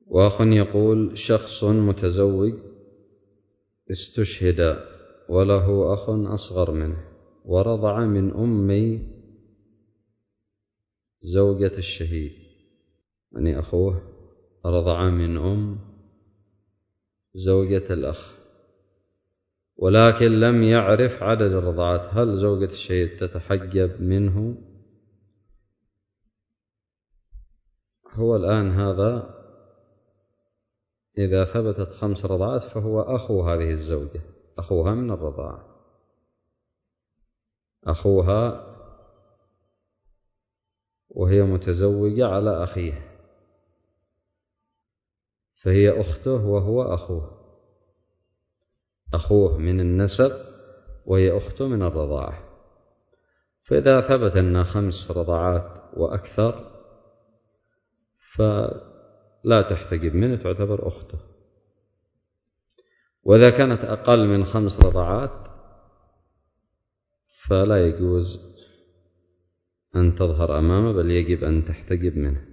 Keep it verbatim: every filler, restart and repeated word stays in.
وأخ يقول: شخص متزوج استشهد وله أخ أصغر منه ورضع من أم زوجة الشهيد، يعني أخوه رضع من أم زوجة الأخ، ولكن لم يعرف عدد الرضعات، هل زوجة الشهيد تتحجب منه؟ هو الآن هذا إذا ثبتت خمس رضعات فهو أخو هذه الزوجة، أخوها من الرضاعة، أخوها وهي متزوجة على أخيه، فهي أخته وهو أخوه، أخوه من النسب وهي أخته من الرضاعة. فإذا ثبت أن خمس رضعات وأكثر فلا تحتجب منه، تعتبر أخته. وإذا كانت أقل من خمس رضعات فلا يجوز أن تظهر أمامه، بل يجب أن تحتجب منه.